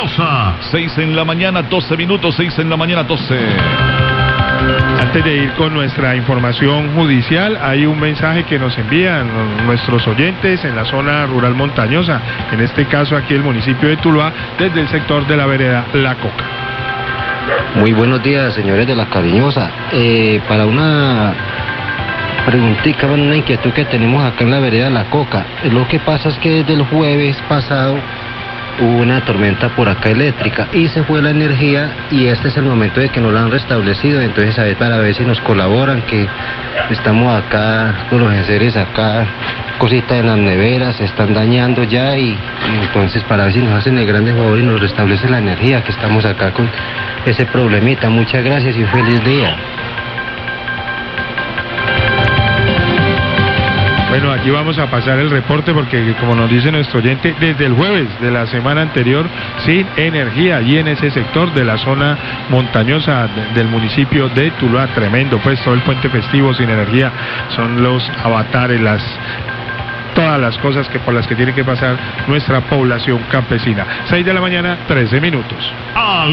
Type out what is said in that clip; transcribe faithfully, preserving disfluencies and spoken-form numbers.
seis en la mañana, doce minutos, seis en la mañana, doce. Antes de ir con nuestra información judicial, hay un mensaje que nos envían nuestros oyentes en la zona rural montañosa, en este caso aquí el municipio de Tuluá, desde el sector de la vereda La Coca. Muy buenos días, señores de La Cariñosa. Eh, para una preguntita, una inquietud que tenemos acá en la vereda La Coca. Lo que pasa es que desde el jueves pasado hubo una tormenta por acá eléctrica y se fue la energía, y este es el momento de que no la han restablecido. Entonces, a ver, para ver si nos colaboran, que estamos acá con los enseres acá, cositas en las neveras se están dañando ya, y, y entonces para ver si nos hacen el grande favor y nos restablecen la energía, que estamos acá con ese problemita. Muchas gracias y un feliz día. Bueno, aquí vamos a pasar el reporte porque, como nos dice nuestro oyente, desde el jueves de la semana anterior, sin energía, y en ese sector de la zona montañosa de, del municipio de Tuluá, tremendo, pues todo el puente festivo sin energía, son los avatares, las todas las cosas que por las que tiene que pasar nuestra población campesina. seis de la mañana, trece minutos.